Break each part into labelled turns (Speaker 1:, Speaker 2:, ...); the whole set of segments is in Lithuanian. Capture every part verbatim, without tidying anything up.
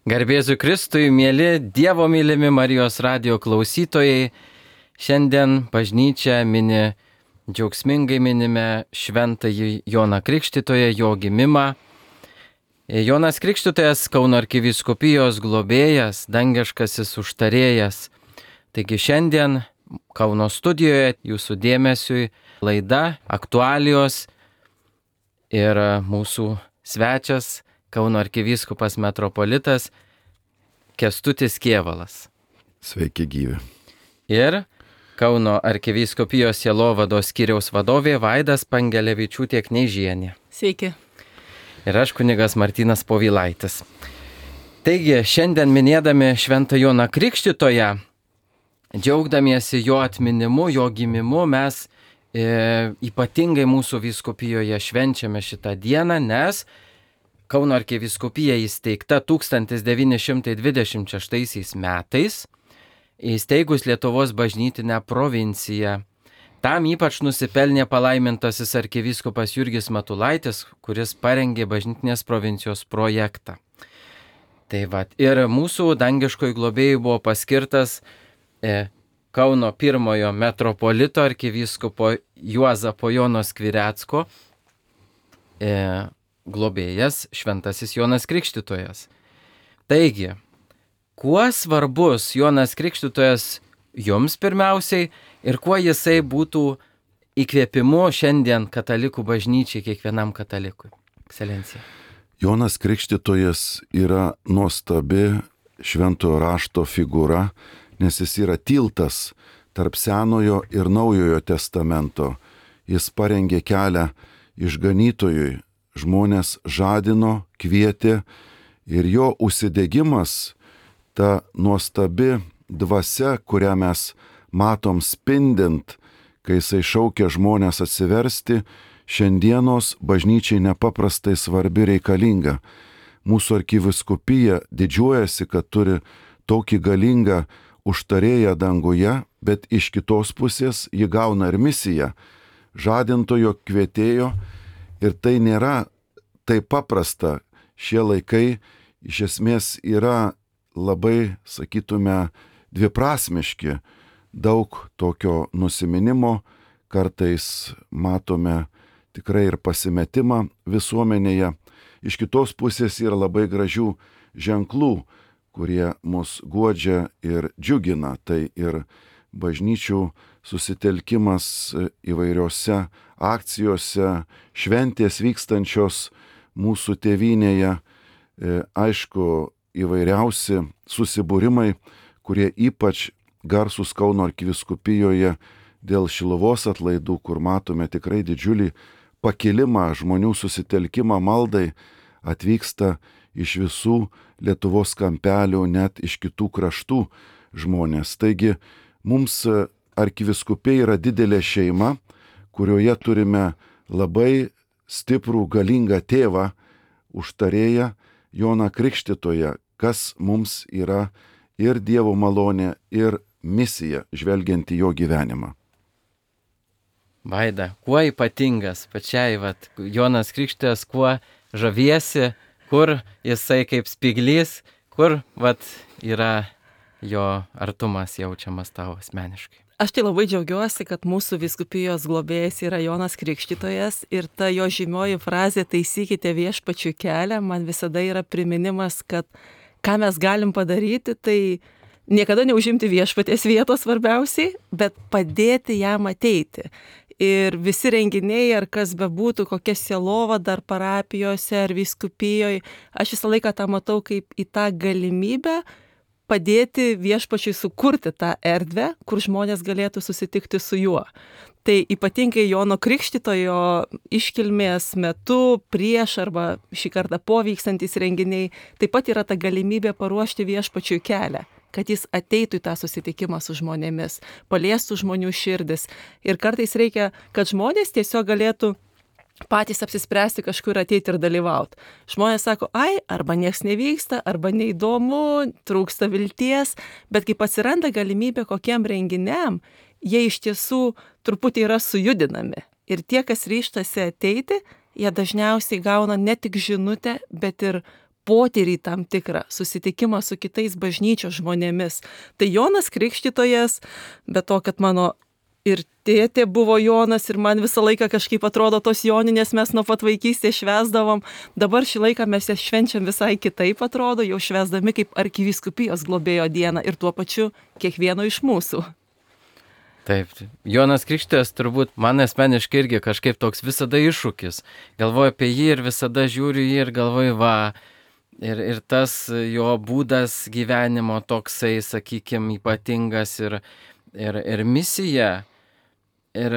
Speaker 1: Garbėsiu Kristui, mėly Dievo mylimi Marijos radijo klausytojai. Šiandien bažnyčia mini, džiaugsmingai minime šventąjį Joną Krikštytoją, jo gimimą. Jonas Krikštytojas Kauno arkivyskupijos globėjas, dangiškasis užtarėjas. Taigi šiandien Kauno studijoje jūsų dėmesiui laida aktualijos ir mūsų svečias Kauno arkivyskupas metropolitas Kęstutis Kėvalas.
Speaker 2: Sveiki gyvi.
Speaker 1: Ir Kauno arkivyskupijos sielovados skyriaus vadovė Vaida Spangelevičiūtė Kneižienė.
Speaker 3: Sveiki.
Speaker 1: Ir aš kunigas Martynas Povilaitis. Taigi, šiandien minėdami Šventą Joną Krikštytoją, džiaugdamiesi jo atminimu, jo gimimu, mes e, ypatingai mūsų vyskupijoje švenčiame šitą dieną, nes Kauno arkivyskupija įsteigta tūkstantis devyni šimtai dvidešimt šeštaisiais metais, įsteigus Lietuvos bažnytinę provinciją. Tam ypač nusipelnė palaimintasis arkivyskupas Jurgis Matulaitis, kuris parengė bažnytinės provincijos projektą. Tai vat, ir mūsų dangiškoj globėjui buvo paskirtas e, Kauno pirmojo metropolito arkivyskupo Juozapo Jono Skvirecko e, globėjas Šventasis Jonas Krikštytojas. Taigi, kuo svarbus Jonas Krikštytojas jums pirmiausiai ir kuo jisai būtų įkvėpimu šiandien katalikų bažnyčiai, kiekvienam katalikui? Ekscelencija.
Speaker 2: Jonas Krikštytojas yra nuostabi šventojo rašto figūra, nes jis yra tiltas tarp Senojo ir Naujojo testamento. Jis parengė kelią išganytojui, žmonės žadino, kvietė ir jo užsidegimas, ta nuostabi dvasia, kurią mes matom spindint, kai jisai šaukia žmonės atsiversti, šiandienos bažnyčiai nepaprastai svarbi reikalinga. Mūsų arkivyskupija didžiuojasi, kad turi tokį galingą užtarėją danguje, bet iš kitos pusės ji gauna ir misiją žadintojo, kvietėjo. Ir tai nėra taip paprasta. Šie laikai iš esmės yra labai, sakytume, dviprasmiški. Daug tokio nusiminimo, kartais matome tikrai ir pasimetimą visuomenėje. Iš kitos pusės yra labai gražių ženklų, kurie mus guodžia ir džiugina. Tai ir bažnyčių susitelkimas įvairiose akcijose, šventės vykstančios mūsų tėvynėje, e, aišku, įvairiausi susibūrimai, kurie ypač garsūs Kauno arkivyskupijoje dėl Šiluvos atlaidų, kur matome tikrai didžiulį pakilimą, žmonių susitelkimą maldai, atvyksta iš visų Lietuvos kampelių, net iš kitų kraštų žmonės. Taigi, mums arkivyskupija yra didelė šeima, kurioje turime labai stiprų, galingą tėvą, užtarėją Joną Krikštytoją, kas mums yra ir Dievo malonė, ir misija, žvelgiant į jo gyvenimą.
Speaker 1: Vaida, kuo ypatingas pačiai, vat, Jonas Krikštytojas, kuo žaviesi, kur jisai kaip spyglys, kur vat, yra jo artumas jaučiamas tau asmeniškai?
Speaker 3: Aš tai labai džiaugiuosi, kad mūsų vyskupijos globėjas yra Jonas Krikštytojas ir ta jo žymioji frazė "taisykite viešpačiui kelią" man visada yra priminimas, kad ką mes galim padaryti, tai niekada neužimti viešpaties vietos svarbiausiai, bet padėti jam ateiti. Ir visi renginiai, ar kas bebūtų, kokia sielovada ar parapijose ar vyskupijoje, aš visą laiką tą matau kaip į tą galimybę padėti viešpačiui sukurti tą erdvę, kur žmonės galėtų susitikti su juo. Tai ypatingai Jono Krikštytojo iškilmės metu, prieš arba šį kartą po vykstantis renginiai, taip pat yra ta galimybė paruošti viešpačiui kelią, kad jis ateitų į tą susitikimą su žmonėmis, paliestų žmonių širdis. Ir kartais reikia, kad žmonės tiesiog galėtų patys apsispręsti kažkur ateiti ir dalyvauti. Žmonės sako, ai, arba nieks nevyksta, arba neįdomu, trūksta vilties, bet kaip atsiranda galimybė kokiem renginiam, jie iš tiesų truputį yra sujudinami. Ir tie, kas ryštasi ateiti, jie dažniausiai gauna ne tik žinutę, bet ir potyrį tam tikrą, susitikimą su kitais bažnyčios žmonėmis. Tai Jonas Krikštytojas, be to, kad mano ir tėtė buvo Jonas ir man visą laiką kažkaip atrodo tos joninės mes nuo pat vaikystės švęsdavom. Dabar šį laiką mes jas švenčiam visai kitaip atrodo, jau švęsdami kaip arkivyskupijos globėjo dieną ir tuo pačiu kiekvieno iš mūsų.
Speaker 1: Taip, Jonas Krikštytojas turbūt man asmeniškai irgi kažkaip toks visada iššūkis. Galvoju apie jį ir visada žiūriu jį ir galvoju, va, ir, ir tas jo būdas gyvenimo toksai, sakykime, ypatingas ir, ir, ir misija. Ir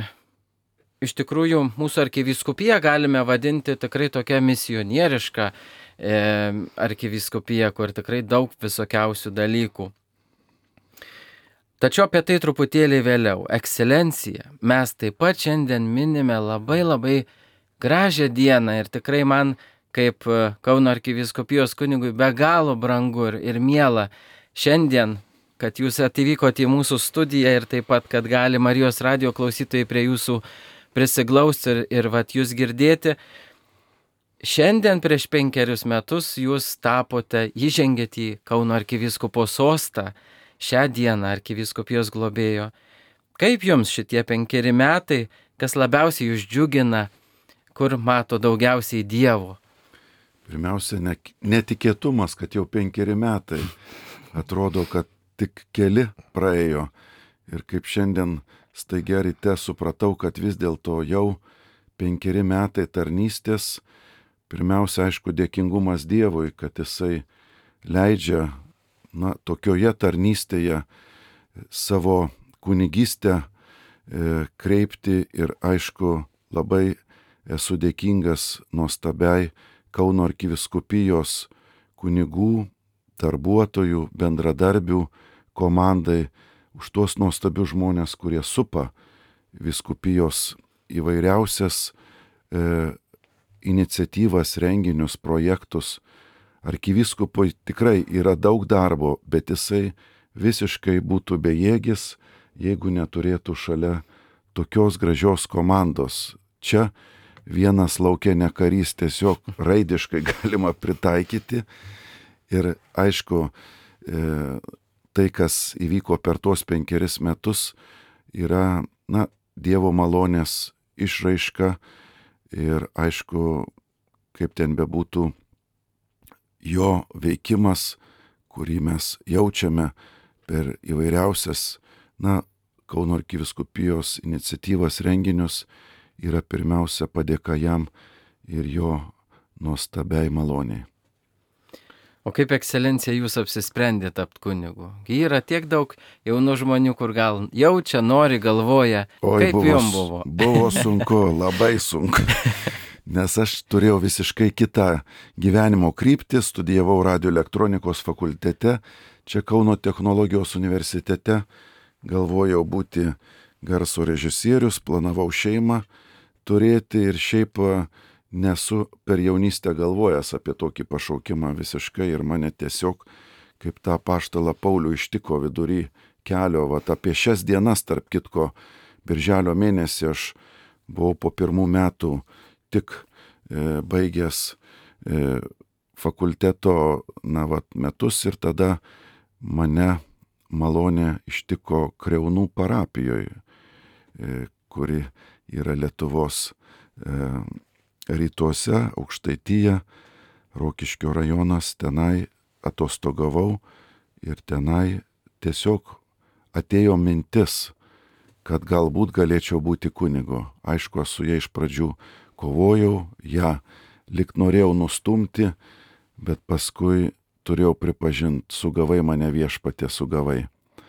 Speaker 1: iš tikrųjų mūsų arkivyskupija galime vadinti tikrai tokia misionieriška e, arkivyskupija, kur tikrai daug visokiausių dalykų. Tačiau apie tai truputėlį vėliau. Ekscelencija. Mes taip pat šiandien minime labai labai gražią dieną ir tikrai man kaip Kauno arkivyskupijos kunigui be galo brangu ir, ir miela šiandien, kad jūs atvykote į mūsų studiją ir taip pat, kad gali Marijos radijo klausytojai prie jūsų prisiglausti ir, ir vat jūs girdėti. Šiandien prieš penkerius metus jūs tapote, įžengėte į Kauno arkivyskupo sostą, šią dieną arkivyskupijos globėjo. Kaip jums šitie penkeri metai, kas labiausiai jūs džiugina, kur mato daugiausiai Dievo?
Speaker 2: Pirmiausia, ne, netikėtumas, kad jau penkeri metai. Atrodo, kad tik keli praėjo ir kaip šiandien staigia ryte supratau, kad vis dėlto jau penkeri metai tarnystės. Pirmiausia, aišku, dėkingumas Dievui, kad jisai leidžia na, tokioje tarnystėje savo kunigystę e, kreipti ir aišku, labai esu dėkingas nuostabiai Kauno arkivyskupijos kunigų, darbuotojų, bendradarbių komandai, už tuos nuostabius žmonės, kurie supa vyskupijos įvairiausias e, iniciatyvas, renginius, projektus. Arkivyskupui tikrai yra daug darbo, bet jisai visiškai būtų bejėgis, jeigu neturėtų šalia tokios gražios komandos. Čia vienas lauke ne karys, tiesiog raidiškai galima pritaikyti. Ir aišku, e, tai, kas įvyko per tuos penkeris metus, yra, na, Dievo malonės išraiška ir aišku, kaip ten bebūtų, jo veikimas, kurį mes jaučiame per įvairiausias, na, Kauno arkivyskupijos iniciatyvas, renginius, yra pirmiausia padėka jam ir jo nuostabiai maloniai.
Speaker 1: O kaip ekscelencija jūs apsisprendė tapti kunigu? Yra tiek daug jaunų žmonių, kur gal jaučia, nori, galvoja.
Speaker 2: Oi,
Speaker 1: kaip
Speaker 2: buvo,
Speaker 1: jums buvo?
Speaker 2: Buvo sunku, labai sunku. Nes aš turėjau visiškai kitą gyvenimo kryptį, studijavau radioelektronikos fakultete, čia Kauno technologijos universitete, galvojau būti garso režisierius, planavau šeimą turėti ir šiaip nesu per jaunystę galvojęs apie tokį pašaukimą visiškai ir mane tiesiog kaip tą apaštalą Paulių ištiko vidury kelio, vat apie šias dienas, tarp kitko, birželio mėnesį aš buvau po pirmų metų tik e, baigęs e, fakulteto na, vat, metus ir tada mane malonė ištiko Kriaunų parapijoje, e, kuri yra Lietuvos e, rytuose, Aukštaitija, Rokiškio rajonas, tenai atostogavau ir tenai tiesiog atėjo mintis, kad galbūt galėčiau būti kunigu. Aišku, su ja iš pradžių kovojau, ją lyg norėjau nustumti, bet paskui turėjau pripažinti, sugavai mane viešpatie, sugavai.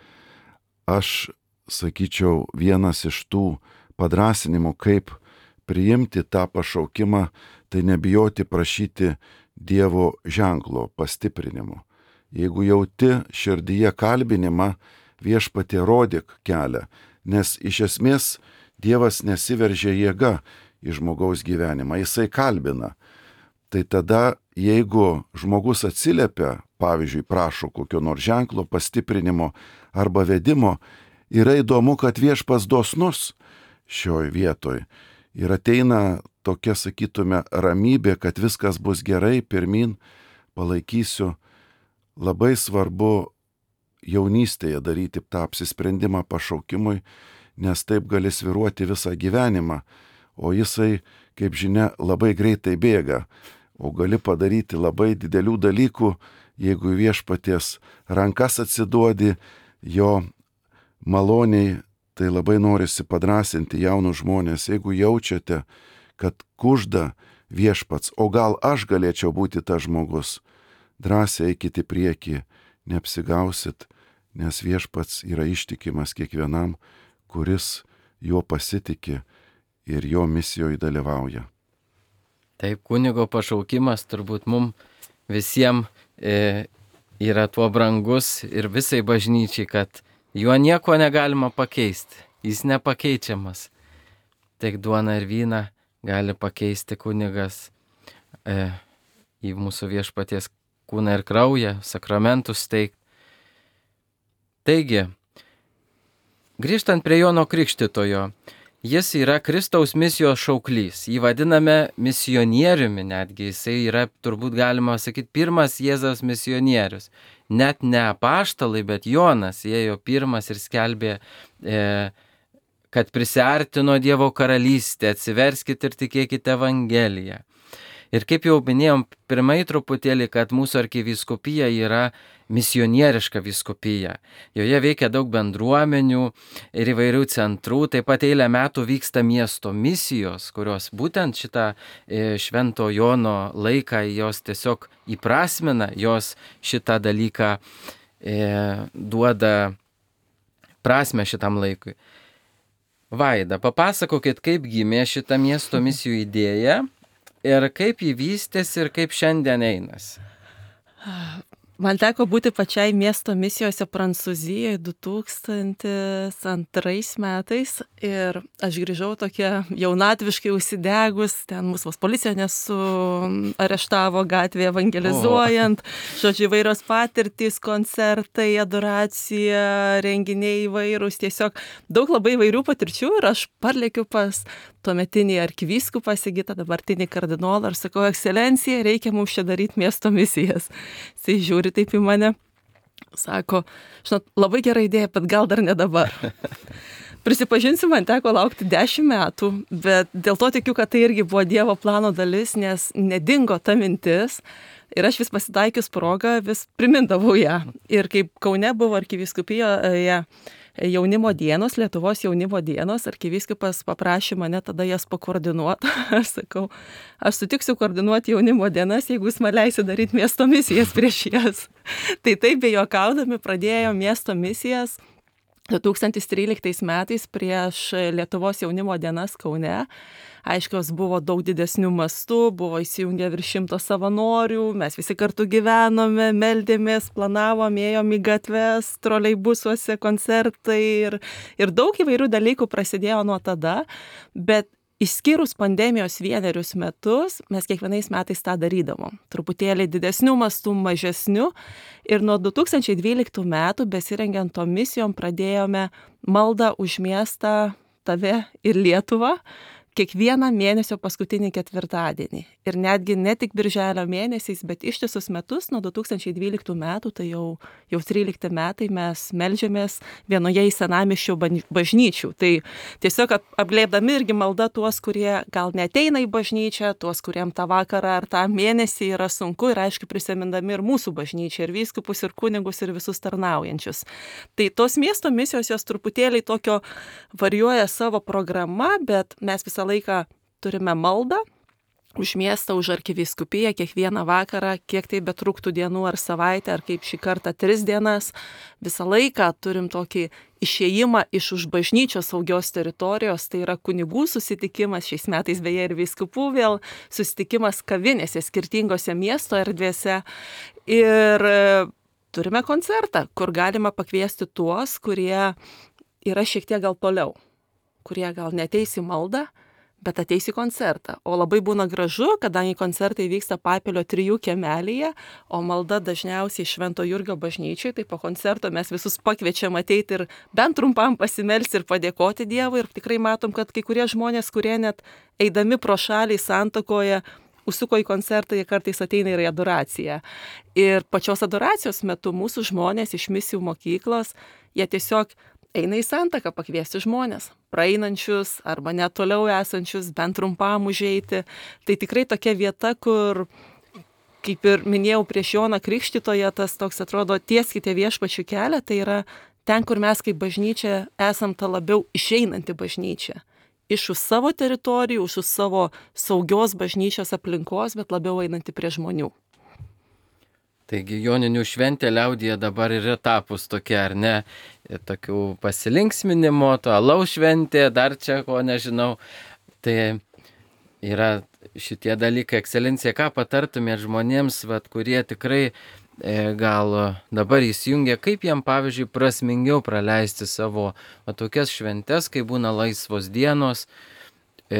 Speaker 2: Aš, sakyčiau, vienas iš tų padrasinimų, kaip priimti tą pašaukimą, tai nebijoti prašyti Dievo ženklo, pastiprinimo. Jeigu jauti širdyje kalbinimą, viešpatie rodyk kelią, nes iš esmės Dievas nesiveržia jėga į žmogaus gyvenimą, jisai kalbina. Tai tada, jeigu žmogus atsiliepia, pavyzdžiui, prašo kokio nors ženklo, pastiprinimo arba vedimo, yra įdomu, kad viešpas dosnus šioj vietoj. Ir ateina tokia, sakytume, ramybė, kad viskas bus gerai, pirmin, palaikysiu. Labai svarbu jaunystėje daryti tą apsisprendimą pašaukimui, nes taip gali sviruoti visą gyvenimą, o jisai, kaip žinia, labai greitai bėga, o gali padaryti labai didelių dalykų, jeigu viešpaties rankas atsiduodi jo maloniai. Tai labai norisi padrasinti jaunus žmonės, jeigu jaučiate, kad kužda viešpats, o gal aš galėčiau būti tas žmogus, drąsiai eikite į priekį, neapsigausit, nes viešpats yra ištikimas kiekvienam, kuris juo pasitiki ir jo misijoje dalyvauja.
Speaker 1: Taip, kunigo pašaukimas turbūt mums visiems e, yra tuo brangus ir visai bažnyčiai, kad juo nieko negalima pakeisti, jis nepakeičiamas. Tik duona ir vyną gali pakeisti kunigas e, į mūsų viešpaties kūną ir kraują, sakramentus teikti. Taigi, grįžtant prie Jono Krikštytojo, jis yra Kristaus misijos šauklys, jį vadiname misionieriumi netgi, jisai yra, turbūt galima sakyti, pirmas Jėzaus misionierius. Net ne apaštalai, bet Jonas ėjo pirmas ir skelbė, e, kad prisiartino Dievo karalystė, atsiverskite ir tikėkite Evangeliją. Ir kaip jau minėjom pirmai truputėlį, kad mūsų arkivyskupija yra misionieriška vyskupija. Joje veikia daug bendruomenių ir įvairių centrų, taip pat eilę metų vyksta miesto misijos, kurios būtent šitą Švento Jono laiką jos tiesiog įprasmina, jos šitą dalyką e, duoda prasmę šitam laikui. Vaida, papasakokit, kaip gimė šita miesto misijų idėja ir kaip jį vystėsi ir kaip šiandien einasi.
Speaker 3: Man teko būti pačiai miesto misijose Prancūzijoje du tūkstančiai antrais metais ir aš grįžau tokia jaunatviškai užsidegus, ten mūsų policija nesuareštavo gatvėje evangelizuojant, o. Žodžiu, įvairios patirtys, koncertai, adoracija, renginiai įvairūs, tiesiog daug labai įvairių patirčių ir aš parlėkiu pas tuometinį arkivyskupą Sigitą, dabartinį kardinolą ir sakau, ekscelencija, reikia mums čia daryti miesto misijas. Jis žiūri taip į mane, sako, žinot, labai gera idėja, bet gal dar ne dabar. Prisipažinsiu, man teko laukti dešimt metų, bet dėl to tikiu, kad tai irgi buvo Dievo plano dalis, nes nedingo ta mintis ir aš vis pasitaikius progą, vis primindavau ją. Ir kaip Kaune buvo arkivyskupijoje jaunimo dienos, Lietuvos jaunimo dienos, arkivyskupas paprašė mane tada jas pakoordinuoti. Aš sakau, aš sutiksiu koordinuoti jaunimo dienas, jeigu jūs man leisi daryti miesto misijas prieš jas. Tai taip bejuokaudami pradėjo miesto misijas du tūkstančiai tryliktais metais prieš Lietuvos jaunimo dienas Kaune. Aiškios buvo daug didesnių mastų, buvo įsijungę virš šimto savanorių, mes visi kartu gyvenome, meldėmės, planavom, ėjom į gatves, troleibusuose, koncertai ir, ir daug įvairių dalykų prasidėjo nuo tada, bet išskyrus pandemijos vienerius metus, mes kiekvienais metais tą darydavom. Truputėlį didesnių mastų, mažesnių. Ir nuo du tūkstančiai dvyliktų metų, besirengiant tom misijom, pradėjome maldą už miestą, tave ir Lietuvą kiekvieną mėnesio paskutinį ketvirtadienį. Ir netgi ne tik birželio mėnesiais, bet ištisus metus nuo du tūkstančiai dvyliktų metų, tai jau, jau trylikti metai mes meldžiamės vienoje į senamiesčio bažnyčių. Tai tiesiog apglėbdami irgi malda tuos, kurie gal neteina į bažnyčią, tuos, kuriem tą vakarą ar tą mėnesį yra sunku ir aišku prisimindami ir mūsų bažnyčią, ir vyskupus, ir kunigus, ir visus tarnaujančius. Tai tos miesto misijos jos truputėlį tokio varijuoja savo programą, bet mes visą laiką turime maldą už miestą, už arkivyskupiją kiekvieną vakarą, kiek tai betruktų dienų ar savaitę, ar kaip šį kartą tris dienas. Visą laiką turim tokį išėjimą iš už bažnyčios saugios teritorijos, tai yra kunigų susitikimas, šiais metais beje ir vyskupų vėl susitikimas kavinėse, skirtingose miesto erdvėse. Ir turime koncertą, kur galima pakviesti tuos, kurie yra šiek tiek gal toliau, kurie gal neateis į maldą, bet ateis į koncertą. O labai būna gražu, kadangi koncertai vyksta Papilio trijų kiemelyje, o malda dažniausiai Švento Jurgio bažnyčiai, tai po koncerto mes visus pakviečiam ateiti ir bent trumpam pasimelsti ir padėkoti Dievui. Ir tikrai matom, kad kai kurie žmonės, kurie net eidami pro šalį santuokoje užsuko į koncertą, jie kartais ateina ir į adoraciją. Ir pačios adoracijos metu mūsų žmonės iš misijų mokyklos, jie tiesiog eina į santaką pakviesti žmonės, praeinančius arba net toliau esančius, bent trumpam užeiti. Tai tikrai tokia vieta, kur, kaip ir minėjau prieš Joną Krikštytoją, tas toks atrodo tieskite viešpačių kelią, tai yra ten, kur mes kaip bažnyčia esam ta labiau išeinanti bažnyčia. Iš už savo teritorijų, už už savo saugios bažnyčios aplinkos, bet labiau einanti prie žmonių.
Speaker 1: Taigi Joninių šventė liaudyje dabar yra tapus tokia, ar ne, tokių pasilinksminimo, to alaus šventė, dar čia ko nežinau. Tai yra šitie dalykai, ekscelencija, ką patartumėt žmonėms, vat, kurie tikrai e, gal dabar įsijungia, kaip jam, pavyzdžiui, prasmingiau praleisti savo va, tokias šventes, kai būna laisvos dienos, e,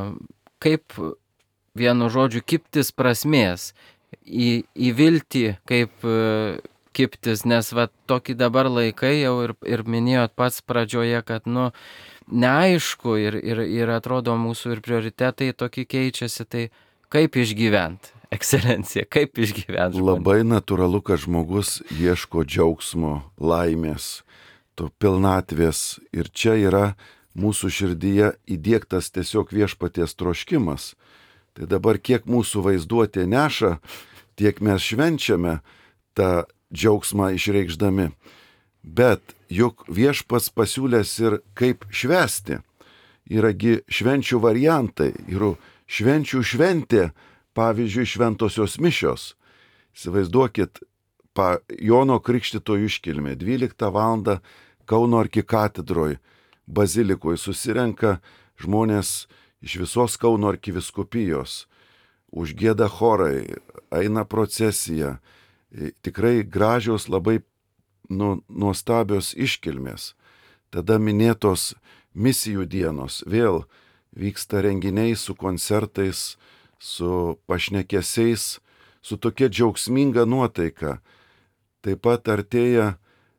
Speaker 1: kaip vienu žodžiu kiptis prasmės. Į, į viltį, kaip e, kiptis, nes va tokį dabar laikai jau ir, ir minėjot pats pradžioje, kad nu neaišku ir, ir, ir atrodo mūsų ir prioritetai tokie keičiasi, tai kaip išgyvent, ekscelencija, kaip išgyvent žmonės?
Speaker 2: Labai natūralu, kad žmogus ieško džiaugsmo, laimės, to pilnatvės ir čia yra mūsų širdyje įdiegtas tiesiog viešpaties troškimas. Tai dabar kiek mūsų vaizduotė neša, tiek mes švenčiame tą džiaugsmą išreikšdami. Bet juk viešpats pasiūlęs ir kaip švęsti. Yragi švenčių variantai. Yra švenčių šventė, pavyzdžiui, šventosios mišios. Įsivaizduokit, pa, Jono Krikštytojo iškilmė, dvyliktą valandą Kauno arkikatedroj, bazilikoje susirenka žmonės iš visos Kauno arkiviskupijos, užgieda chorai, eina procesija, tikrai gražios, labai nu, nuostabios iškilmės. Tada minėtos misijų dienos, vėl vyksta renginiai su koncertais, su pašnekesiais, su tokia džiaugsminga nuotaika. Taip pat artėja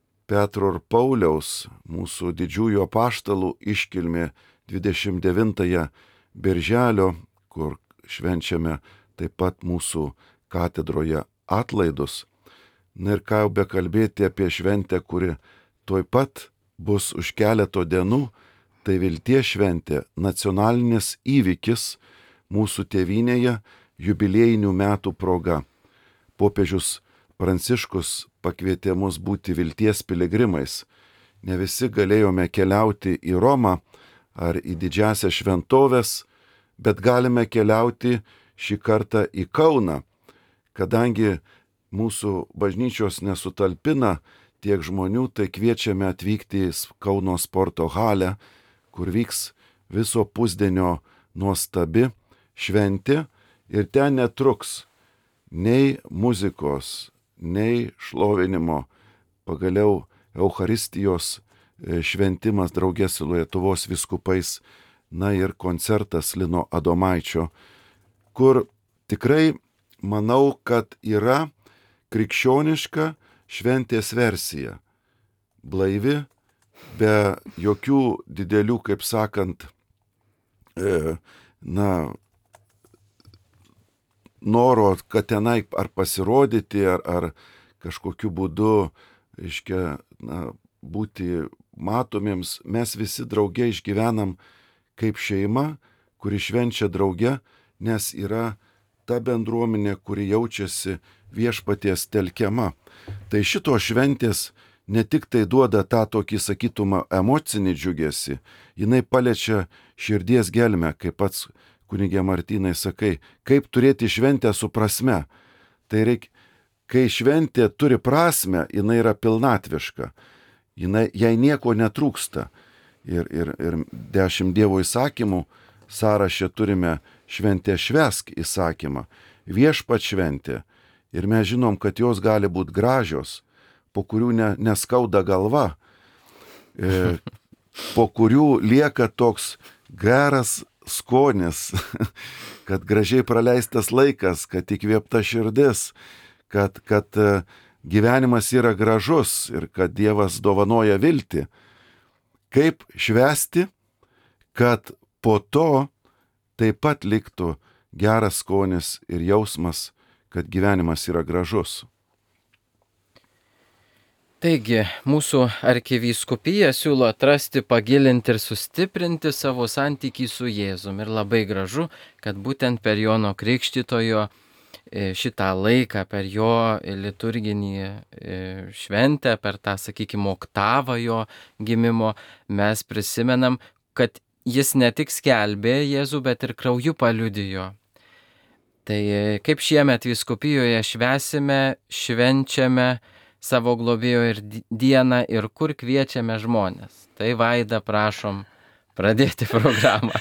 Speaker 2: Petro ir Pauliaus, mūsų didžiųjų apaštalų iškilmė dvidešimt devintąją birželio, kur švenčiame taip pat mūsų katedroje atlaidus. Na ir ką jau bekalbėti apie šventę, kuri tuoj pat bus už keleto dienų, tai vilties šventė, nacionalinis įvykis mūsų tėvynėje jubiliejinių metų proga. Popiežius Pranciškus pakvietė mus būti vilties piligrimais. Ne visi galėjome keliauti į Romą ar į didžiąsias šventoves, bet galime keliauti šį kartą į Kauną, kadangi mūsų bažnyčios nesutalpina tiek žmonių, tai kviečiame atvykti į Kauno sporto halę, kur vyks viso pusdienio nuostabi šventė ir ten netruks nei muzikos, nei šlovinimo, pagaliau Eucharistijos šventimas draugė su Lietuvos vyskupais, na ir koncertas Lino Adomaičio, kur tikrai manau, kad yra krikščioniška šventės versija. Blaivi, be jokių didelių, kaip sakant, e, na, noro, kad tenai ar pasirodyti, ar, ar kažkokiu būdu, reiškia, na, būti matomiems, mes visi drauge išgyvenam kaip šeima, kuri švenčia drauge, nes yra ta bendruomenė, kuri jaučiasi viešpaties telkiama. Tai šito šventės ne tik tai duoda tą tokį, sakytumą, emocinį džiugesį, jinai paliečia širdies gelmę, kaip pats kunigė Martynai sakai, kaip turėti šventę su prasme. Tai reikia, kai šventė turi prasmę, jinai yra pilnatviška, jinai, jai nieko netrūksta. Ir, ir, ir dešimt Dievo įsakymų sąraše turime šventė švęsk įsakymą, viešpat šventė. Ir mes žinom, kad jos gali būti gražios, po kurių ne, neskauda galva, e, po kurių lieka toks geras skonis, kad gražiai praleistas laikas, kad įkvėpta širdis, kad, kad gyvenimas yra gražus ir kad Dievas dovanoja viltį. Kaip švęsti, kad po to taip pat liktų geras skonis ir jausmas, kad gyvenimas yra gražus.
Speaker 1: Taigi, mūsų arkivyskupija siūlo atrasti, pagilinti ir sustiprinti savo santykį su Jėzum. Ir labai gražu, kad būtent per Jono Krikštytojo šitą laiką, per jo liturginį šventę, per tą, sakykime, oktavą jo gimimo, mes prisimenam, kad jis ne tik skelbė Jėzų, bet ir krauju paliudijo. Tai kaip šiemet vyskupijoje švęsime, švenčiame savo globėjo ir dieną ir kur kviečiame žmonės. Tai Vaida, prašom pradėti programą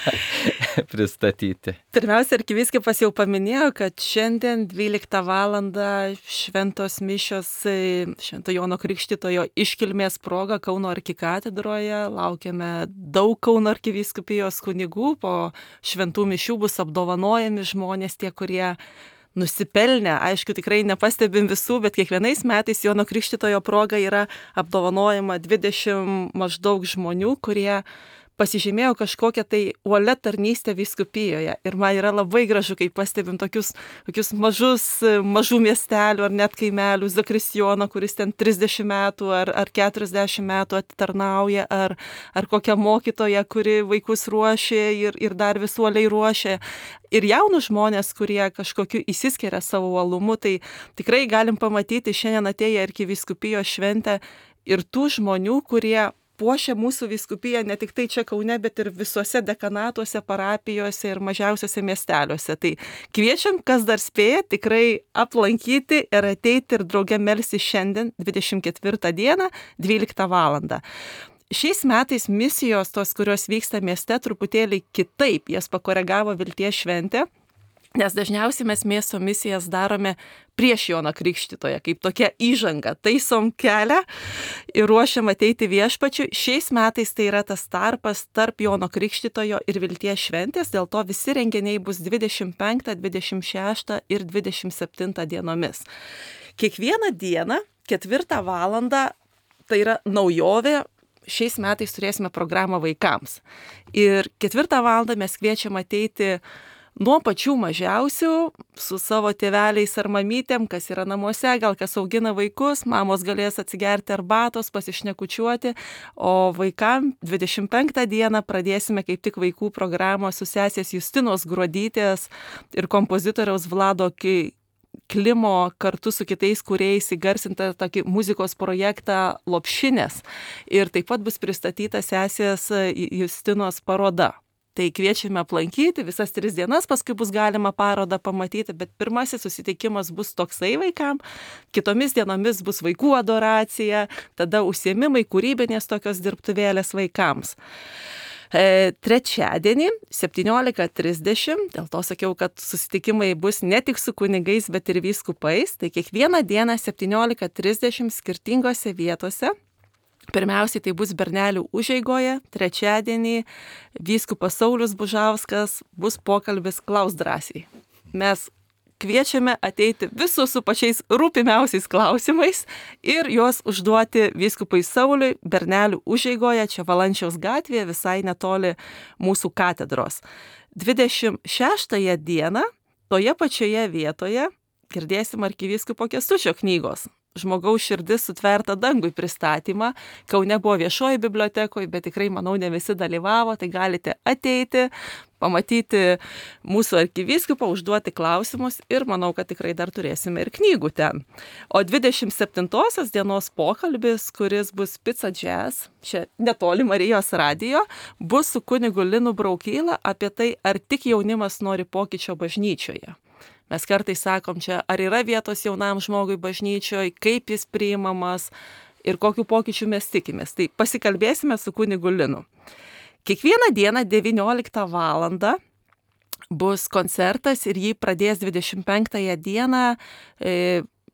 Speaker 1: pristatyti.
Speaker 3: Pirmiausia, arkivyskupas jau paminėjo, kad šiandien dvyliktą valandą šventos mišios Švento Jono Krikštytojo iškilmės proga Kauno arkikatedroje. Laukiame daug Kauno arkivyskupijos kunigų, po šventų mišių bus apdovanojami žmonės, tie, kurie nusipelnę, aišku, tikrai nepastebim visų, bet kiekvienais metais Jono Krikštytojo proga yra apdovanojama dvidešimt maždaug žmonių, kurie pasižymėjo kažkokią tai uolę tarnystę vyskupijoje. Ir man yra labai gražu, kai pastebim tokius, tokius mažus, mažų miestelių ar net kaimelių, Zakristijoną, kuris ten trisdešimt metų ar, ar keturiasdešimt metų atitarnauja, ar, ar kokią mokytoją, kuri vaikus ruošė ir, ir dar visuoliai ruošė. Ir jaunus žmonės, kurie kažkokiu įsiskiria savo uolumu, tai tikrai galim pamatyti šiandien atėję arkivyskupijos šventę ir tų žmonių, kurie puošia mūsų vyskupiją ne tik tai čia Kaune, bet ir visuose dekanatuose, parapijose ir mažiausiuose miesteliuose. Tai kviečiam, kas dar spėja, tikrai aplankyti ir ateiti ir drauge melsti šiandien, dvidešimt ketvirtą dieną, dvyliktą valandą. Šiais metais misijos, tos, kurios vyksta mieste, truputėlį kitaip, jas pakoregavo Vilties šventė, nes dažniausiai mes miesto misijas darome prieš Joną Krikštytoją, kaip tokia įžanga, taisom kelią ir ruošiam ateiti viešpačiui. Šiais metais tai yra tas tarpas tarp Jono Krikštytojo ir Vilties šventės, dėl to visi renginiai bus dvidešimt penktą, dvidešimt šeštą ir dvidešimt septintą dienomis. Kiekvieną dieną, ketvirtą valandą, tai yra naujovė, šiais metais turėsime programą vaikams. Ir ketvirtą valandą mes kviečiam ateiti nuo pačių mažiausių, su savo tėveliais ar mamytėm, kas yra namuose, gal kas augina vaikus, mamos galės atsigerti arbatos, pasišnekučiuoti, o vaikam dvidešimt penktą dieną pradėsime kaip tik vaikų programą su sesės Justinos Gruodytės ir kompozitoriaus Vlado Klimo kartu su kitais kūrėjais įgarsintą tokį muzikos projektą Lopšinės. Ir taip pat bus pristatyta sesės Justinos paroda. Tai kviečiame aplankyti visas tris dienas, paskui bus galima parodą pamatyti, bet pirmasis susitikimas bus toksai vaikam, kitomis dienomis bus vaikų adoracija, tada užsiėmimai, kūrybinės tokios dirbtuvėlės vaikams. E, trečiadienį, septyniolika trisdešimt, dėl to sakiau, kad susitikimai bus ne tik su kunigais, bet ir vyskupais, tai kiekvieną dieną septyniolika trisdešimt skirtingose vietose. Pirmiausiai tai bus Bernelių užeigoje, trečiadienį vyskupas Saulius Bužauskas, bus pokalbis Klaus drąsiai. Mes kviečiame ateiti visus su pačiais rūpimiausiais klausimais ir juos užduoti vyskupui Sauliui Bernelių užeigoje, čia Valančiaus gatvėje, visai netoli mūsų katedros. dvidešimt šeštąją dieną toje pačioje vietoje girdėsim arkivyskupo Kęstučio knygos Žmogaus širdis sutverta dangui pristatymą. Kaune buvo viešoji bibliotekoje, bet tikrai, manau, ne visi dalyvavo, tai galite ateiti, pamatyti mūsų arkivyskupą, užduoti klausimus ir manau, kad tikrai dar turėsime ir knygų ten. O dvidešimt septintosios dienos pokalbis, kuris bus Pizza Jazz, čia netoli Marijos radijo, bus su kunigu Linu Braukyla apie tai, ar tik jaunimas nori pokyčio bažnyčioje. Mes kartais sakom čia, ar yra vietos jaunam žmogui bažnyčioje, kaip jis priimamas ir kokių pokyčių mes tikimės. Tai pasikalbėsime su kunigu Linu. Kiekvieną dieną devynioliktą valandą bus koncertas ir jį pradės dvidešimt penktąją dieną e,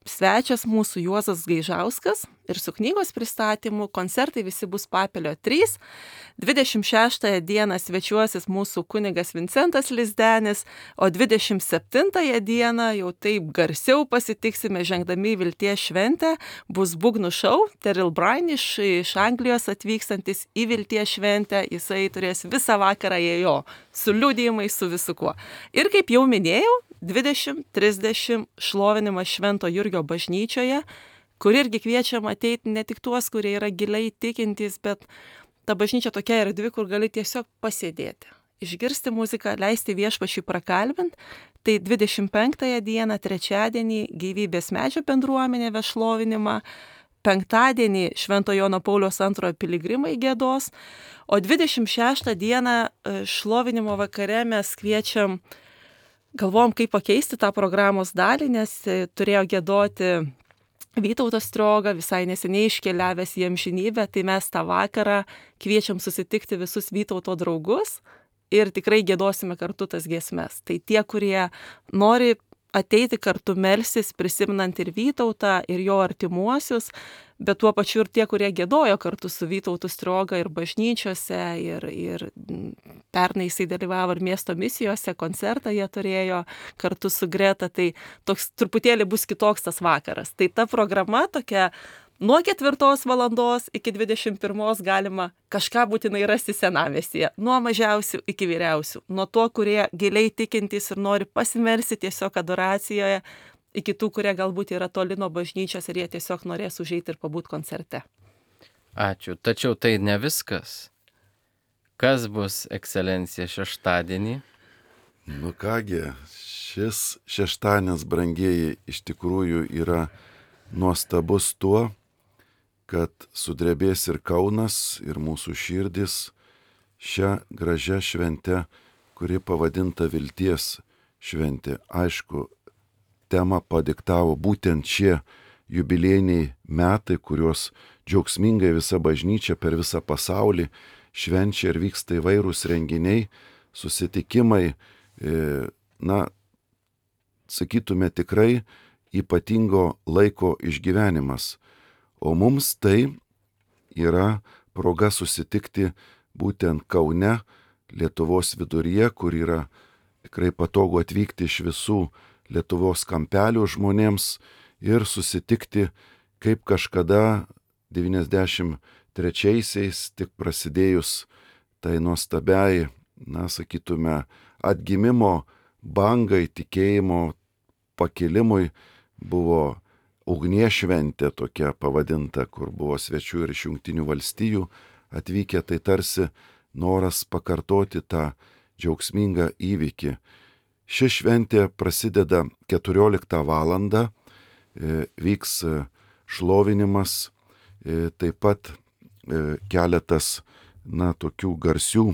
Speaker 3: svečias mūsų Juozas Gaižauskas ir su knygos pristatymu. Koncertai visi bus Papilio trys. dvidešimt šeštąją dieną svečiuosis mūsų kunigas Vincentas Lizdenis, o dvidešimt septintąją dieną jau taip garsiau pasitiksime žengdami į Vilties šventę. Bus būgnų šou, Terrell Bryan iš, iš Anglijos atvykstantis į Vilties šventę. Jisai turės visą vakarą ėjo su liudijimais, su visu kuo. Ir kaip jau minėjau, dvidešimt trisdešimt šlovinimas Švento Jurgio bažnyčioje, kur irgi kviečiam ateiti ne tik tuos, kurie yra giliai tikintys, bet ta bažnyčia tokia erdvi, kur gali tiesiog pasėdėti, išgirsti muziką, leisti viešpačiui prakalbint. Tai dvidešimt penktąją dieną, trečiadienį, Gyvybės medžio bendruomenė ves šlovinimą, penktadienį Švento Jono Pauliaus antrojo piligrimai giedos, o dvidešimt šeštą dieną šlovinimo vakare mes kviečiam, galvom, kaip pakeisti tą programos dalį, nes turėjo giedoti Vytautas Strioga, visai neseniai iškeliavęs į amžinybę, tai mes tą vakarą kviečiam susitikti visus Vytauto draugus ir tikrai giedosime kartu tas giesmes. Tai tie, kurie nori ateiti kartu melsis, prisiminant ir Vytautą, ir jo artimuosius, bet tuo pačiu ir tie, kurie giedojo kartu su Vytautu Strioga ir bažnyčiose, ir, ir pernai jisai dalyvavo ir miesto misijose, koncertą jie turėjo kartu su Greta, tai toks truputėlį bus kitoks tas vakaras. Tai ta programa tokia, nuo ketvirtos valandos iki dvidešimt pirmos galima kažką būtinai rasti senamiestyje, nuo mažiausių iki vyriausių, nuo to, kurie giliai tikintys ir nori pasimelsti tiesiog adoracijoje, iki tų, kurie galbūt yra toli nuo bažnyčios ir jie tiesiog norės užeiti ir pabūt koncerte.
Speaker 1: Ačiū. Tačiau tai ne viskas. Kas bus, ekscelencija, šeštadienį?
Speaker 2: Nu kągi, šis šeštadienis, brangieji, iš tikrųjų yra nuostabus tuo, kad sudrebės ir Kaunas, ir mūsų širdis šią gražią šventę, kuri pavadinta Vilties šventė. Aišku, temą padiktavo būtent šie jubiliejiniai metai, kuriuos džiaugsmingai visa bažnyčia per visą pasaulį švenčia ir vyksta įvairūs renginiai, susitikimai, na, sakytume tikrai ypatingo laiko išgyvenimas. O mums tai yra proga susitikti būtent Kaune, Lietuvos viduryje, kur yra tikrai patogu atvykti iš visų Lietuvos kampelių žmonėms ir susitikti, kaip kažkada devyniasdešimt trečiaisiais, tik prasidėjus tai nuostabiai, na, sakytume, atgimimo bangai, tikėjimo pakilimui, buvo ugnies šventė tokia pavadinta, kur buvo svečių ir iš Jungtinių valstijų atvykę, tai tarsi noras pakartoti tą džiaugsmingą įvykį. Ši šventė prasideda keturioliktą valandą, vyks šlovinimas, taip pat keletas, na, tokių garsių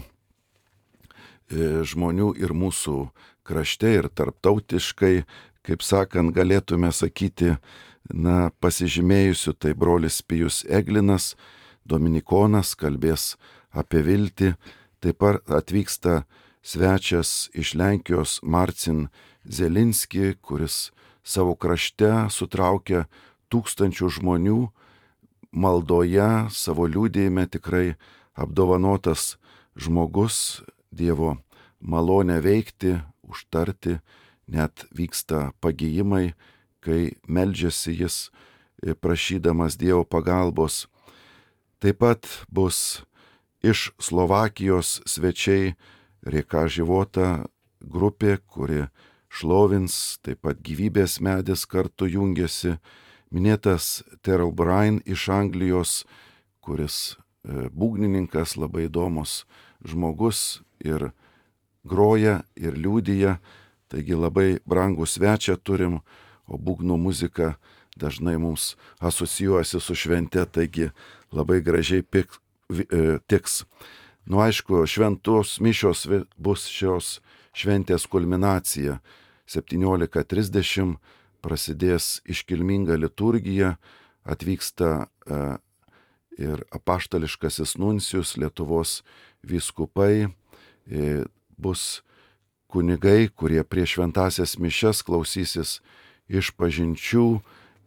Speaker 2: žmonių ir mūsų krašte, ir tarptautiškai, kaip sakant, galėtume sakyti, na, pasižymėjusių, tai brolis Pijus Eglinas, dominikonas, kalbės apie viltį. Taip pat atvyksta svečias iš Lenkijos Marcin Zelinski, kuris savo krašte sutraukia tūkstančių žmonių maldoje, savo liudijime, tikrai apdovanotas žmogus, Dievo malonę veikti, užtarti, net vyksta pagijimai, kai meldžiasi jis, prašydamas Dievo pagalbos. Taip pat bus iš Slovakijos svečiai, Rieka Života grupė, kuri šlovins, taip pat Gyvybės medis kartu jungiasi, minėtas Terrell Bryan iš Anglijos, kuris būgnininkas, labai įdomus žmogus ir groja ir liudija, taigi labai brangų svečią turim, o būgnų muzika dažnai mums asocijuojasi su švente, taigi labai gražiai pik, e, tiks. Nu aišku, šventos mišios bus šios šventės kulminacija. septyniolika trisdešimt prasidės iškilminga liturgija, atvyksta e, ir apaštališkasis nuncijus, Lietuvos vyskupai, e, bus kunigai, kurie prieš šventasias mišias klausysis išpažinčių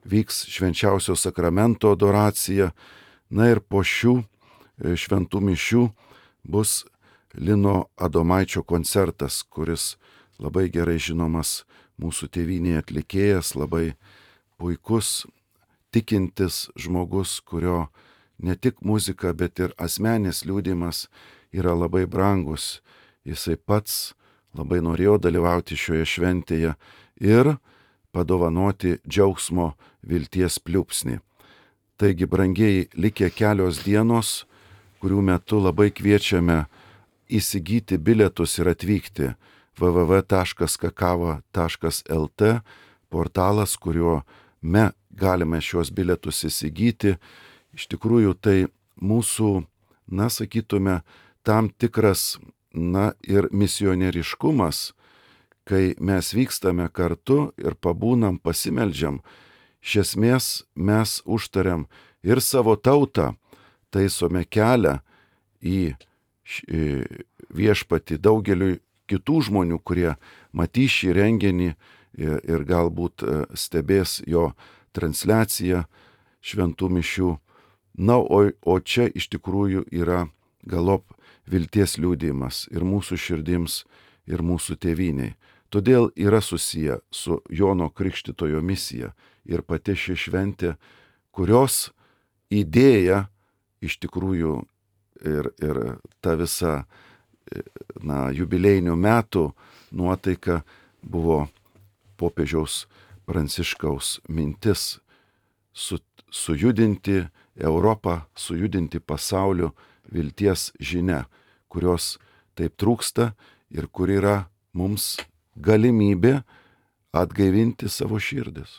Speaker 2: vyks švenčiausio sakramento adoracija. Na ir po šių šventų mišių bus Lino Adomaičio koncertas, kuris labai gerai žinomas mūsų tėvynėje atlikėjas, labai puikus, tikintis žmogus, kurio ne tik muzika, bet ir asmenis liudijimas yra labai brangus. Jisai pats labai norėjo dalyvauti šioje šventėje ir padovanoti džiaugsmo vilties pliūpsnį. Taigi, brangieji, likę kelios dienos, kurių metu labai kviečiame įsigyti bilietus ir atvykti. w w w taškas kakava taškas l t portalas, kuriuo me galime šios bilietus įsigyti. Iš tikrųjų, tai mūsų, na, sakytume, tam tikras, na, ir misionieriškumas, kai mes vykstame kartu ir pabūnam, pasimeldžiam. Iš esmės mes užtariam ir savo tautą, taisome kelią į viešpatį daugeliui kitų žmonių, kurie matys šį renginį ir, ir galbūt stebės jo transliaciją šventų mišių. Na, o, o čia iš tikrųjų yra galop vilties liudijimas ir mūsų širdims, ir mūsų tėvyniai. Todėl yra susiję su Jono Krikštytojo misija ir pati ši šventė, kurios idėja iš tikrųjų ir, ir ta visa, na, jubiliejinių metų nuotaika buvo popiežiaus Pranciškaus mintis su, sujudinti Europą, sujudinti pasaulio vilties žinia, kurios taip trūksta ir kur yra mums galimybė atgaivinti savo širdis.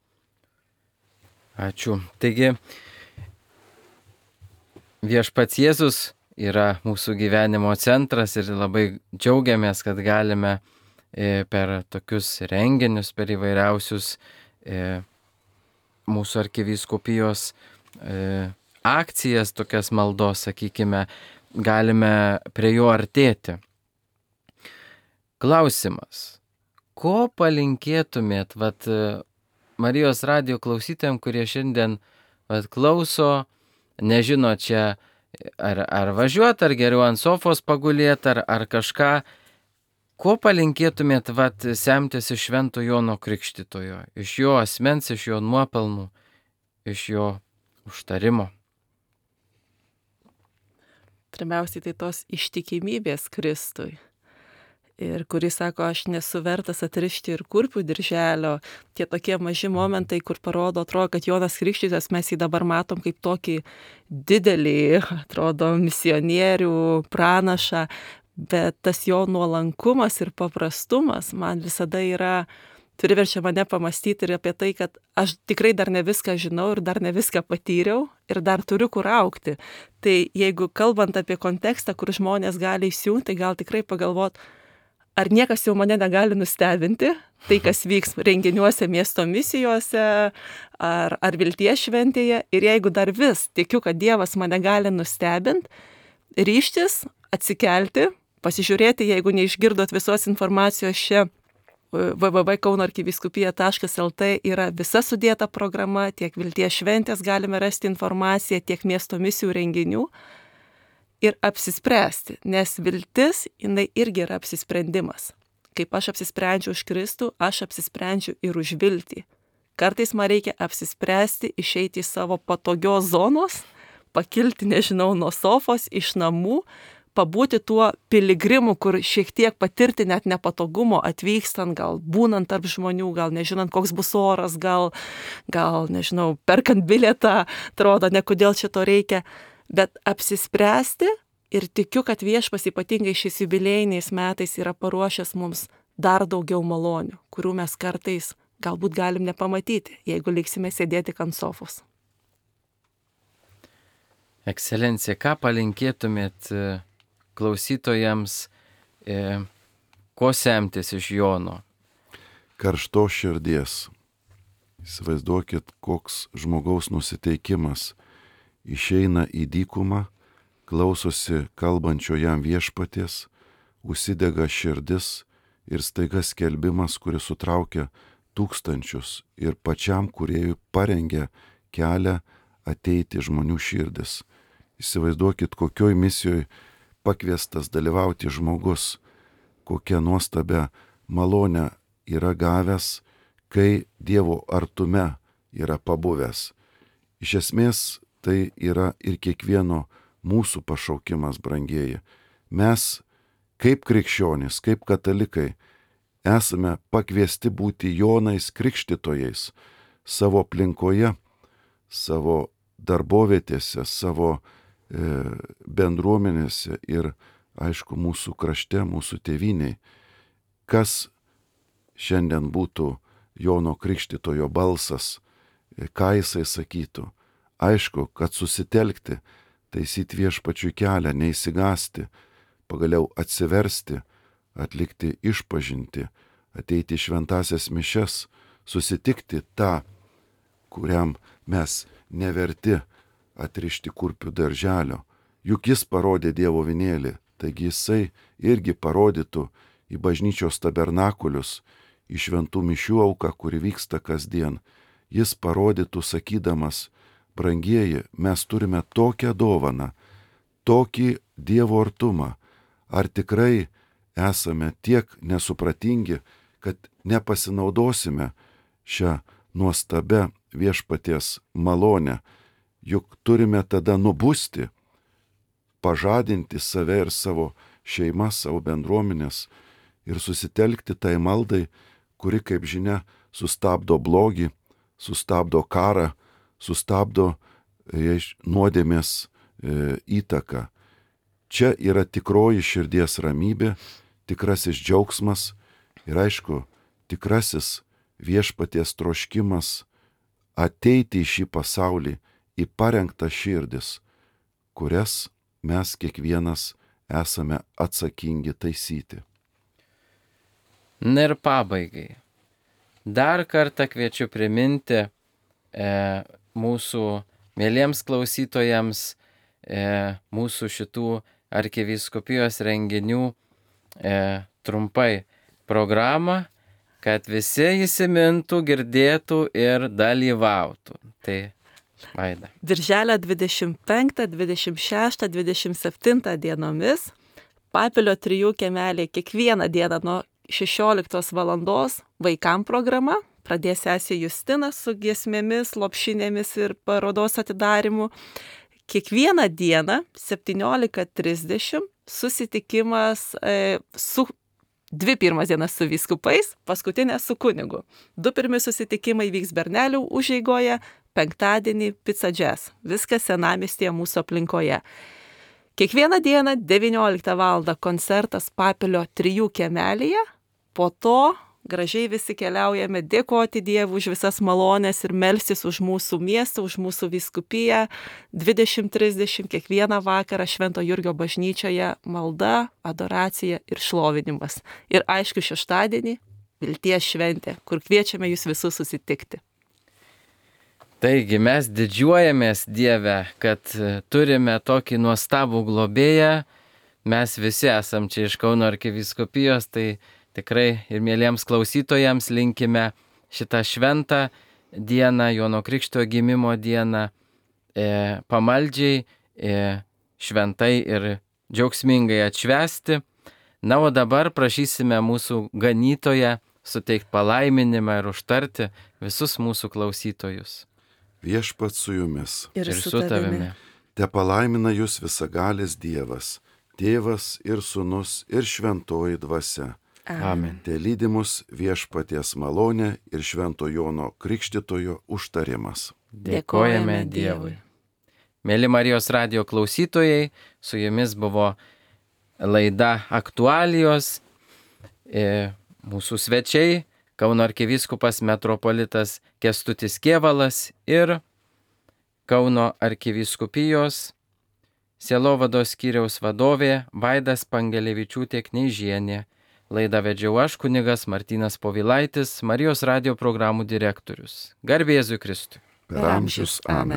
Speaker 1: Ačiū. Taigi, viešpats Jėzus yra mūsų gyvenimo centras ir labai džiaugiamės, kad galime per tokius renginius, per įvairiausius mūsų arkivyskupijos akcijas, tokias maldos, sakykime, galime prie jo artėti. Klausimas. Ko palinkėtumėt vat, Marijos radijo klausytojams, kurie šiandien vat, klauso, nežino čia ar, ar važiuoti, ar geriau ant sofos pagulėti, ar, ar kažką. Ko palinkėtumėt vat, semtis iš Švento Jono Krikštytojo, iš jo asmens, iš jo nuopelnų, iš jo užtarimo?
Speaker 3: Pirmiausiai tai tos ištikimybės Kristui. Ir kuris sako, aš nesu vertas atrišti ir kurpių dirželio. Tie tokie maži momentai, kur parodo, atrodo, kad Jonas Krikštytojas, mes jį dabar matom kaip tokį didelį, atrodo, misionierių pranašą, bet tas jo nuolankumas ir paprastumas man visada yra, priverčia mane pamastyti ir apie tai, kad aš tikrai dar ne viską žinau ir dar ne viską patyriau ir dar turiu kur augti. Tai jeigu kalbant apie kontekstą, kur žmonės gali įsijungti, tai gal tikrai pagalvot, ar niekas jau mane negali nustebinti, tai kas vyks renginiuose, miesto misijose ar, ar vilties šventėje. Ir jeigu dar vis tikiu, kad Dievas mane gali nustebinti, ryžtis, atsikelti, pasižiūrėti, jeigu neišgirdot visos informacijos čia, w w w taškas kauno arkivyskupija taškas l t yra visa sudėta programa, tiek vilties šventės galime rasti informaciją, tiek miesto misijų renginių. Ir apsispręsti, nes viltis, jinai irgi yra apsisprendimas. Kaip aš apsisprendžiu už Kristų, aš apsisprendžiu ir už viltį. Kartais man reikia apsispręsti, išeiti iš savo patogios zonos, pakilti, nežinau, nuo sofos, iš namų, pabūti tuo piligrimu, kur šiek tiek patirti net nepatogumo atvykstant, gal būnant tarp žmonių, gal nežinant, koks bus oras, gal, gal nežinau, perkant bilietą, atrodo, ne kodėl čia to reikia. Bet apsispręsti ir tikiu, kad viešpas ypatingai šiais jubiliejiniais metais yra paruošęs mums dar daugiau malonių, kurių mes kartais galbūt galim nepamatyti, jeigu liksime sėdėti ant sofos.
Speaker 1: Ekscelencija, ką palinkėtumėt klausytojams, e, ko semtis iš Jono?
Speaker 2: Karšto širdies. Įsivaizduokit, koks žmogaus nusiteikimas. Išeina į dykumą, klausosi kalbančio jam viešpaties, užsidega širdis ir staiga skelbimas, kuris sutraukia tūkstančius ir pačiam kūrėjui parengė kelią ateiti žmonių širdis. Įsivaizduokit, kokioj misijoj pakviestas dalyvauti žmogus, kokią nuostabią malonę yra gavęs, kai Dievo artume yra pabuvęs. Iš esmės tai yra ir kiekvieno mūsų pašaukimas, brangieji. Mes, kaip krikščionys, kaip katalikai, esame pakviesti būti Jonais Krikštytojais savo aplinkoje, savo darbovietėse, savo e, bendruomenėse ir, aišku, mūsų krašte, mūsų tėvyniai. Kas šiandien būtų Jono Krikštytojo balsas, ką jisai sakytų? Aišku, kad susitelkti, taisyti viešpačiui kelią, neįsigasti, pagaliau atsiversti, atlikti išpažinti, ateiti į šventasias mišias, susitikti tą, kuriam mes neverti atrišti kurpių darželio. Juk jis parodė Dievo vinėlį, taigi jisai irgi parodytų į bažnyčios tabernakulius, į šventų mišių auką, kuri vyksta kasdien. Jis parodytų sakydamas: brangieji, mes turime tokią dovaną, tokį Dievo artumą. Ar tikrai esame tiek nesupratingi, kad nepasinaudosime šią nuostabę viešpaties malonę? Juk turime tada nubusti, pažadinti save ir savo šeimas, savo bendruomenės ir susitelkti tai maldai, kuri, kaip žinia, sustabdo blogį, sustabdo karą, sustabdo nuodėmės e, įtaką. Čia yra tikroji širdies ramybė, tikrasis džiaugsmas ir, aišku, tikrasis viešpaties troškimas ateiti į šį pasaulį, į parengtas širdis, kurias mes kiekvienas esame atsakingi taisyti.
Speaker 1: Na ir pabaigai. Dar kartą kviečiu priminti e, mūsų mėlyms klausytojams e, mūsų šitų arkivyskupijos renginių e, trumpai programą, kad visi įsimintų, girdėtų ir dalyvautų. Tai Vaida.
Speaker 3: Birželio dvidešimt penktą, dvidešimt šeštą, dvidešimt septintą dienomis Papilio trijų kiemeliai kiekvieną dieną nuo šešioliktos valandos vaikam programa. Pradės sesė Justina su giesmėmis, lopšinėmis ir parodos atidarimu. Kiekvieną dieną septyniolika trisdešimt susitikimas e, su dvi pirmas dienas su vyskupais, paskutinė su kunigu. Du pirmi susitikimai vyks Bernelių užeigoje, penktadienį Pizza Jazz. Viskas senamiestyje mūsų aplinkoje. Kiekvieną dieną devynioliktą valandą koncertas Papilio trijų kiemelyje. Po to gražiai visi keliaujame dėkoti Dievui už visas malones ir melstis už mūsų miestą, už mūsų vyskupiją. dvidešimt trisdešimt kiekvieną vakarą Švento Jurgio bažnyčioje malda, adoracija ir šlovinimas. Ir aišku, šeštadienį vilties šventė, kur kviečiame jūs visus susitikti.
Speaker 1: Taigi mes didžiuojamės Dieve, kad turime tokį nuostabų globėją. Mes visi esam čia iš Kauno arkivyskupijos, tai tikrai ir mėlyms klausytojams linkime šitą šventą dieną, Jono Krikštytojo gimimo dieną, e, pamaldžiai, e, šventai ir džiaugsmingai atšvęsti. Na, o dabar prašysime mūsų ganytoją suteikti palaiminimą ir užtarti visus mūsų klausytojus.
Speaker 2: Viešpats su jumis.
Speaker 3: Ir,
Speaker 1: Ir
Speaker 3: su
Speaker 1: su tavimi.
Speaker 3: tavimi.
Speaker 2: Te palaimina jūs visagalis Dievas, Tėvas ir Sūnus ir Šventoji Dvasia.
Speaker 1: Amen.
Speaker 2: Te lydi mus viešpaties malonė ir Švento Jono Krikštytojo užtarimas.
Speaker 1: Dėkojame Dievui. Mėly Marijos radijo klausytojai, su jumis buvo laida Aktualijos. E, mūsų svečiai Kauno arkivyskupas metropolitas Kęstutis Kėvalas ir Kauno arkivyskupijos sielovados skyriaus vadovė Vaida Spangelevičiūtė Kneižienė. Laidą vedžiau aš, kunigas Martynas Povilaitis, Marijos radijo programų direktorius. Garbė Jėzui Kristui.
Speaker 2: Per amžius. Amen.